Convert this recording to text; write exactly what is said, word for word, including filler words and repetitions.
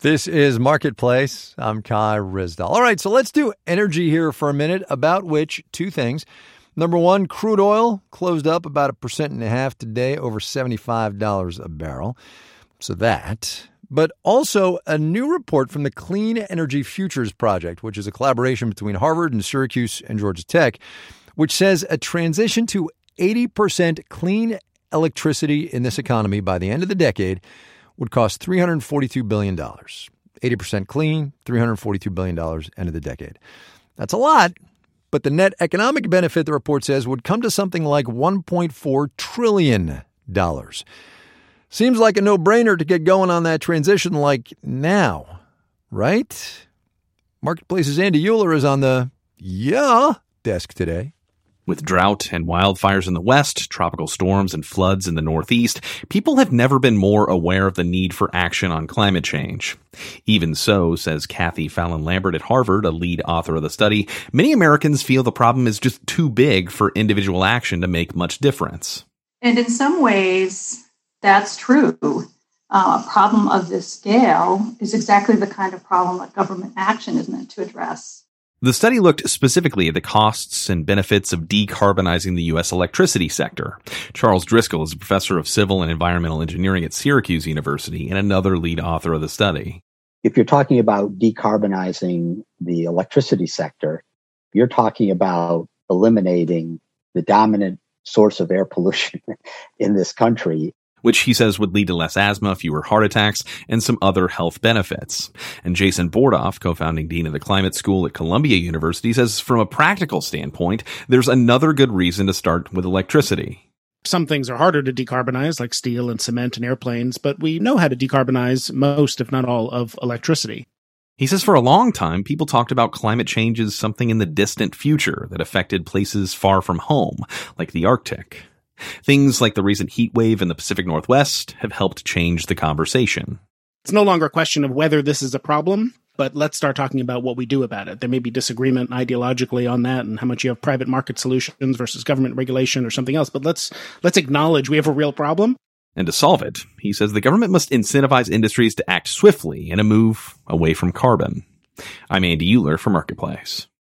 This is Marketplace. I'm Kai Ryssdal. All right, so let's do energy here for a minute, about which two things. Number one, crude oil closed up about a percent and a half today, over seventy-five dollars a barrel. So that. But also a new report from the Clean Energy Futures Project, which is a collaboration between Harvard and Syracuse and Georgia Tech, which says a transition to eighty percent clean electricity in this economy by the end of the decade would cost three hundred forty-two billion dollars. eighty percent clean, three hundred forty-two billion dollars end of the decade. That's a lot, but the net economic benefit, the report says, would come to something like one point four trillion dollars. Seems like a no-brainer to get going on that transition like now, right? Marketplace's Andy Euler is on the yeah desk today. With drought and wildfires in the west, tropical storms and floods in the northeast, people have never been more aware of the need for action on climate change. Even so, says Kathy Fallon-Lambert at Harvard, a lead author of the study, many Americans feel the problem is just too big for individual action to make much difference. And in some ways, that's true. Uh, a problem of this scale is exactly the kind of problem that government action is meant to address. The study looked specifically at the costs and benefits of decarbonizing the U S electricity sector. Charles Driscoll is a professor of civil and environmental engineering at Syracuse University and another lead author of the study. If you're talking about decarbonizing the electricity sector, you're talking about eliminating the dominant source of air pollution in this country, which he says would lead to less asthma, fewer heart attacks, and some other health benefits. And Jason Bordoff, co-founding dean of the Climate School at Columbia University, says from a practical standpoint, there's another good reason to start with electricity. Some things are harder to decarbonize, like steel and cement and airplanes, but we know how to decarbonize most, if not all, of electricity. He says for a long time, people talked about climate change as something in the distant future that affected places far from home, like the Arctic. Things like the recent heat wave in the Pacific Northwest have helped change the conversation. It's no longer a question of whether this is a problem, but let's start talking about what we do about it. There may be disagreement ideologically on that and how much you have private market solutions versus government regulation or something else, but let's let's acknowledge we have a real problem. And to solve it, he says the government must incentivize industries to act swiftly in a move away from carbon. I'm Andy Euler for Marketplace.